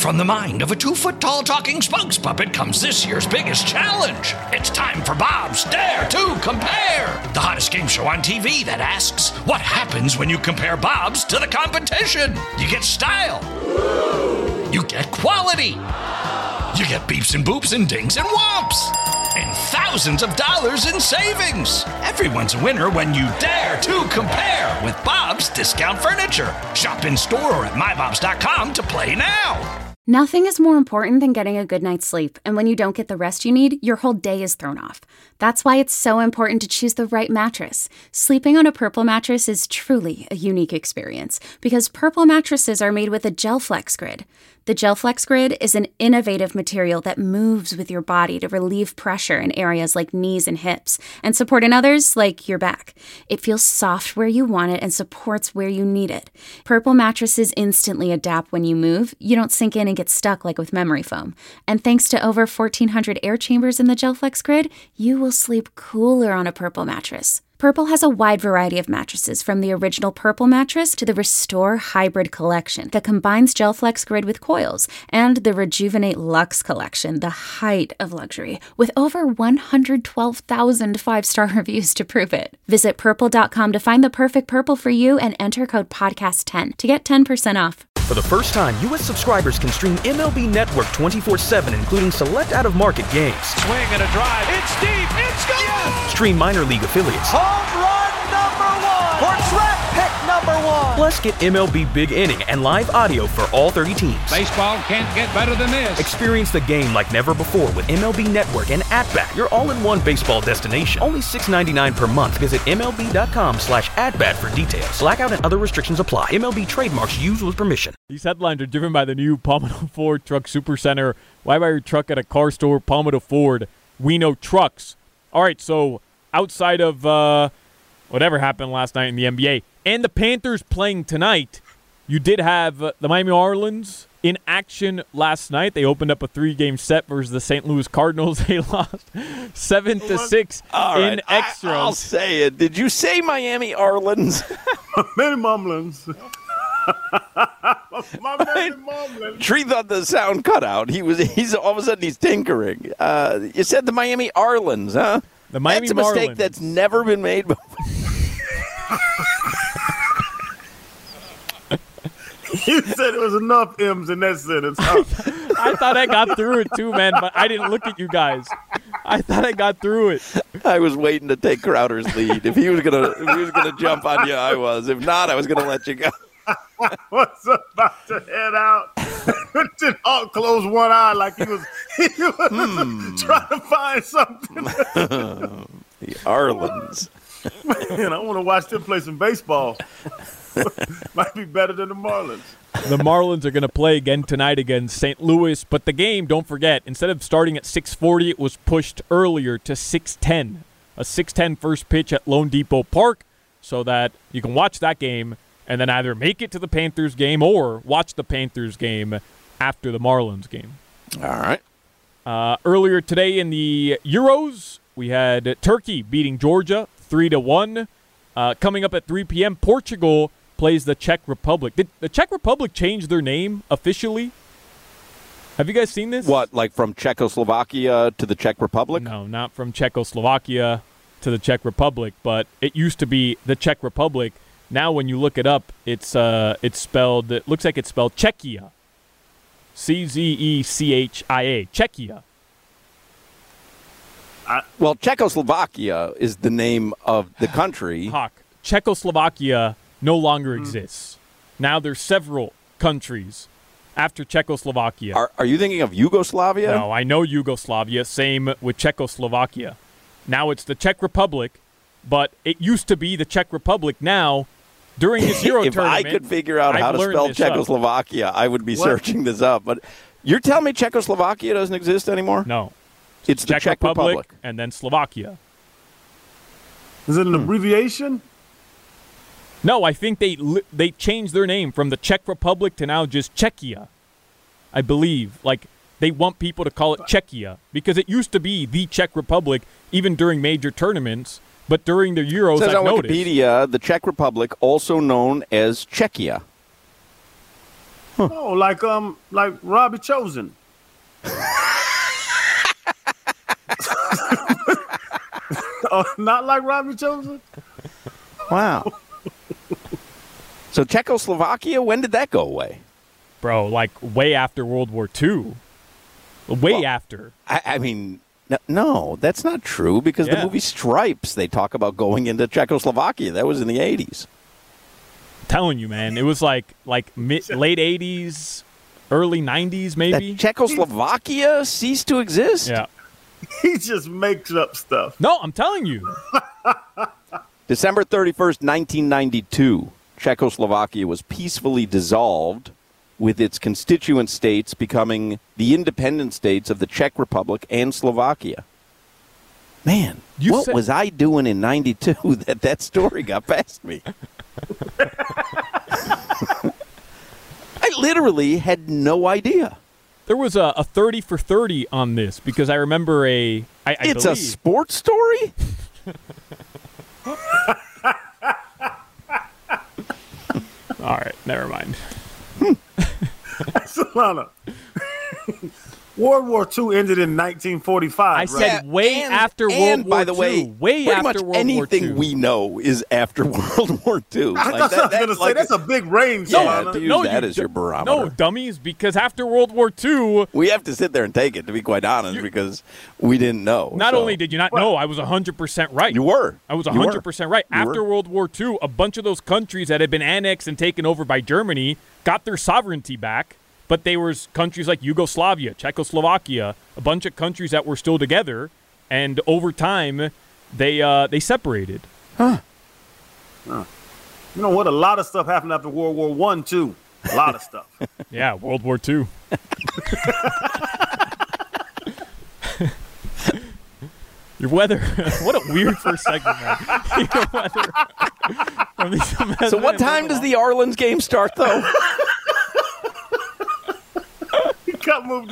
from the mind of a 2-foot-tall talking spokes puppet comes this year's biggest challenge. It's time for Bob's Dare to Compare, the hottest game show on TV that asks, what happens when you compare Bob's to the competition? You get style. You get quality. You get beeps and boops and dings and whomps. And thousands of dollars in savings. Everyone's a winner when you dare to compare with Bob's Discount Furniture. Shop in store or at mybobs.com to play now. Nothing is more important than getting a good night's sleep, and when you don't get the rest you need, your whole day is thrown off. That's why it's so important to choose the right mattress. Sleeping on a Purple mattress is truly a unique experience, because Purple mattresses are made with a GelFlex Grid. The GelFlex Grid is an innovative material that moves with your body to relieve pressure in areas like knees and hips, and support in others like your back. It feels soft where you want it and supports where you need it. Purple mattresses instantly adapt when you move. You don't sink in and get stuck like with memory foam. And thanks to over 1,400 air chambers in the GelFlex Grid, you will sleep cooler on a Purple mattress. Purple has a wide variety of mattresses, from the original Purple mattress to the Restore Hybrid collection that combines GelFlex Grid with coils, and the Rejuvenate Luxe collection, the height of luxury, with over 112,000 five-star reviews to prove it. Visit purple.com to find the perfect Purple for you and enter code podcast10 to get 10% off. For the first time, U.S. subscribers can stream MLB Network 24/7, including select out-of-market games. Swing and a drive. It's deep. It's gone. Yes! Stream minor league affiliates. Home run number 1. Or draft pick number 1. Plus, get MLB Big Inning and live audio for all 30 teams. Baseball can't get better than this. Experience the game like never before with MLB Network and At-Bat, your all-in-one baseball destination. Only $6.99 per month. Visit MLB.com/AtBat for details. Blackout and other restrictions apply. MLB trademarks used with permission. These headlines are driven by the new Palmetto Ford Truck Supercenter. Why buy your truck at a car store? Palmetto Ford. We know trucks. All right, so outside of whatever happened last night in the NBA and the Panthers playing tonight, you did have the Miami Marlins in action last night. They opened up a 3-game set versus the St. Louis Cardinals. They lost 7-6 in extras. I'll say it. Did you say Miami Marlins? Miami Marlins. Tree thought the sound cut out. He's all of a sudden he's tinkering. You said the Miami Marlins, huh? The Miami That's a mistake Marlins. that's never been made before. You said it was enough M's in that sentence. I thought I got through it too, man, but I didn't look at you guys. I thought I got through it. I was waiting to take Crowder's lead. If he was gonna jump on you, I was. If not, I was gonna let you go. Was about to head out. Did Hawk close one eye like he was trying to find something. The Marlins. Man, I want to watch them play some baseball. Might be better than the Marlins. The Marlins are going to play again tonight against St. Louis, but the game, don't forget, instead of starting at 6:40, it was pushed earlier to 6:10. A 6:10 first pitch at Lone Depot Park, so that you can watch that game and then either make it to the Panthers game or watch the Panthers game after the Marlins game. All right. Earlier today in the Euros, we had Turkey beating Georgia 3-1. Coming up at 3 p.m., Portugal plays the Czech Republic. Did the Czech Republic change their name officially? Have you guys seen this? What, like from Czechoslovakia to the Czech Republic? No, not from Czechoslovakia to the Czech Republic, but it used to be the Czech Republic. Now when you look it up, it's spelled, it looks like it's spelled Czechia. Czechia. Czechia. Well, Czechoslovakia is the name of the country. Hawk, Czechoslovakia no longer exists. Now there's several countries after Czechoslovakia. Are you thinking of Yugoslavia? No, I know Yugoslavia. Same with Czechoslovakia. Now it's the Czech Republic, but it used to be the Czech Republic. Now, during this Euro if tournament, I could figure out how to spell Czechoslovakia, I would be searching this up. But you're telling me Czechoslovakia doesn't exist anymore? No. It's the Czech Republic. And then Slovakia. Is it an abbreviation? No, I think they changed their name from the Czech Republic to now just Czechia. I believe. Like, they want people to call it Czechia because it used to be the Czech Republic even during major tournaments. But during the Euros, I've noticed. Wikipedia, the Czech Republic, also known as Czechia. Oh, like Robbie Chosen. Oh, not like Robbie Chosen? Wow. So Czechoslovakia, when did that go away? Bro, like way after World War II. Way after. I mean, no, that's not true because the movie Stripes, they talk about going into Czechoslovakia. That was in the 80s. Telling you, man, it was like late 80s, early 90s, maybe. That Czechoslovakia ceased to exist? Yeah. He just makes up stuff. No, I'm telling you. December 31st, 1992, Czechoslovakia was peacefully dissolved, with its constituent states becoming the independent states of the Czech Republic and Slovakia. Man, what was I doing in 92 that story got past me? I literally had no idea. There was a 30 for 30 on this because I remember it's a sports story? All right, never mind. Solana. World War II ended in 1945. I said way after World War II. By the way, way pretty after much World War II. anything we know is after World War II. I was going to say, that's a big range, Yeah, Solana. to use that as your barometer. No, dummies, because after World War II... We have to sit there and take it, to be quite honest, because we didn't know. Not only did you not know, I was 100% right. You were. I was 100% right. After World War II, a bunch of those countries that had been annexed and taken over by Germany got their sovereignty back. But there was countries like Yugoslavia, Czechoslovakia, a bunch of countries that were still together, and over time, they separated. Huh. You know what? A lot of stuff happened after World War I, too. A lot of stuff. Yeah, World War II. Your weather. What a weird first segment, man. Your weather. So what time does the Arlen's game start, though? Got moved to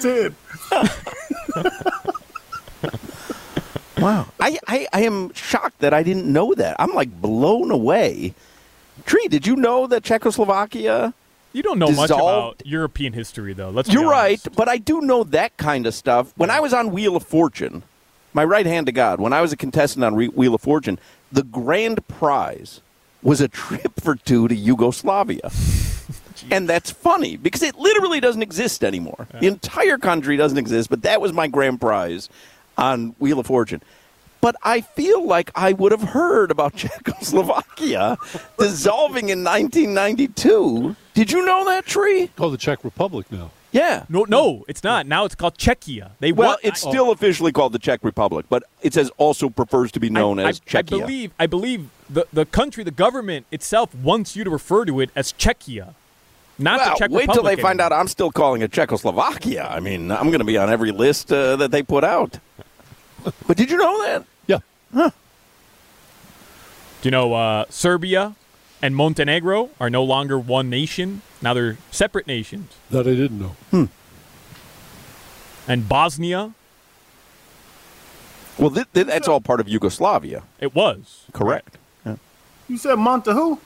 610. Wow. I am shocked that I didn't know that. I'm like blown away. Tree, did you know that Czechoslovakia You don't know much dissolved? about European history, though. Let's be You're right, honest. but I do know that kind of stuff. When I was on Wheel of Fortune, my right hand to God, when I was a contestant on Wheel of Fortune, the grand prize was a trip for two to Yugoslavia. And that's funny because it literally doesn't exist anymore. Yeah. The entire country doesn't exist, but that was my grand prize on Wheel of Fortune. But I feel like I would have heard about Czechoslovakia dissolving in 1992. Did you know that, Tree? Called the Czech Republic now. Yeah. No, it's not. Now it's called Czechia. It's still officially called the Czech Republic, but it says also prefers to be known as Czechia. I believe the country, the government itself wants you to refer to it as Czechia. Not the Czech wait Republic till they find anymore. out I'm still calling it Czechoslovakia. I mean, I'm going to be on every list that they put out. But did you know that? Yeah. Huh. Do you know Serbia and Montenegro are no longer one nation? Now they're separate nations. That I didn't know. And Bosnia? Well, that's all part of Yugoslavia. It was. Correct. Yeah. You said Monte who?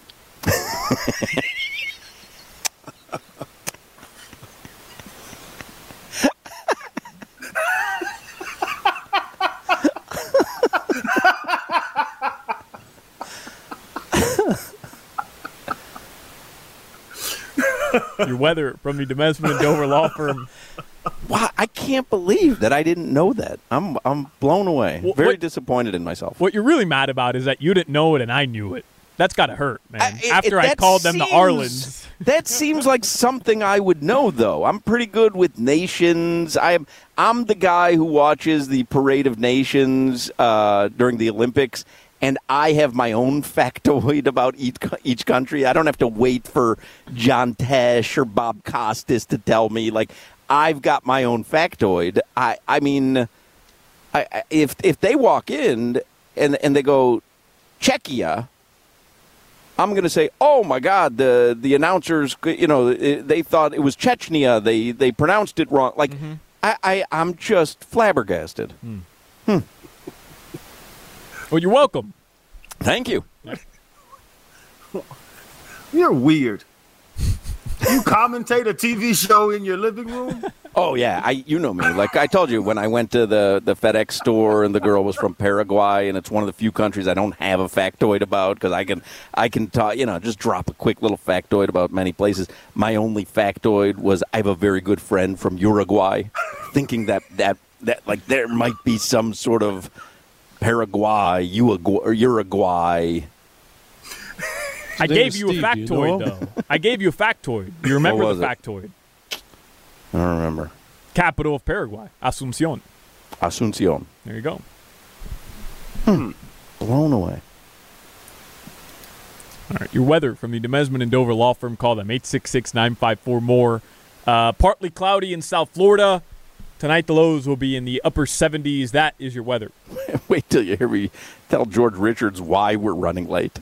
Your weather from the Demesman and Dover law firm. Wow, I can't believe that I didn't know that. I'm blown away. Well, Very disappointed in myself. What you're really mad about is that you didn't know it and I knew it. That's got to hurt, man. After I that called them the seems- Arlens. That seems like something I would know, though. I'm pretty good with nations. I'm the guy who watches the Parade of Nations during the Olympics, and I have my own factoid about each country. I don't have to wait for John Tesh or Bob Costas to tell me. Like, I've got my own factoid. I mean, if they walk in and they go, Czechia, I'm going to say, oh, my God, the announcers, they thought it was Chechnya. They pronounced it wrong. Like, I'm just flabbergasted. Well, you're welcome. Thank you. You're weird. You commentate a TV show in your living room? Oh, yeah. You know me. Like I told you, when I went to the FedEx store and the girl was from Paraguay, and it's one of the few countries I don't have a factoid about because I can talk, just drop a quick little factoid about many places. My only factoid was I have a very good friend from Uruguay, thinking that like there might be some sort of Paraguay, Uruguay. I gave you a factoid, though. I gave you a factoid. You remember the factoid? I don't remember. Capital of Paraguay, Asunción. There you go. Blown away. All right, your weather from the Demesman and Dover Law Firm. Call them 866-954-MORE. Partly cloudy in South Florida. Tonight the lows will be in the upper 70s. That is your weather. Wait till you hear me tell George Richards why we're running late.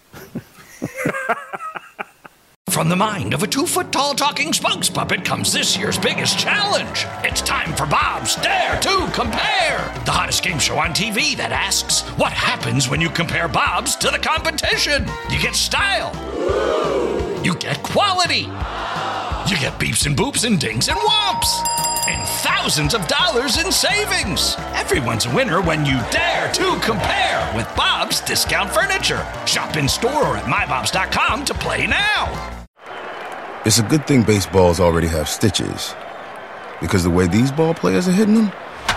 From the mind of a 2-foot-tall talking spokes puppet comes this year's biggest challenge. It's time for Bob's Dare to Compare, the hottest game show on TV that asks, what happens when you compare Bob's to the competition? You get style. You get quality. You get beeps and boops and dings and whomps. And thousands of dollars in savings. Everyone's a winner when you dare to compare with Bob's Discount Furniture. Shop in store or at mybobs.com to play now. It's a good thing baseballs already have stitches, because the way these ball players are hitting them,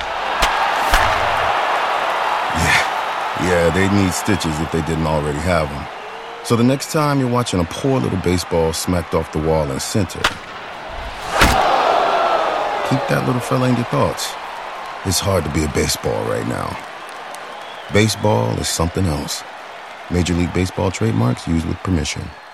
yeah, they need stitches if they didn't already have them. So the next time you're watching a poor little baseball smacked off the wall in center, keep that little fella in your thoughts. It's hard to be a baseball right now. Baseball is something else. Major League Baseball trademarks used with permission.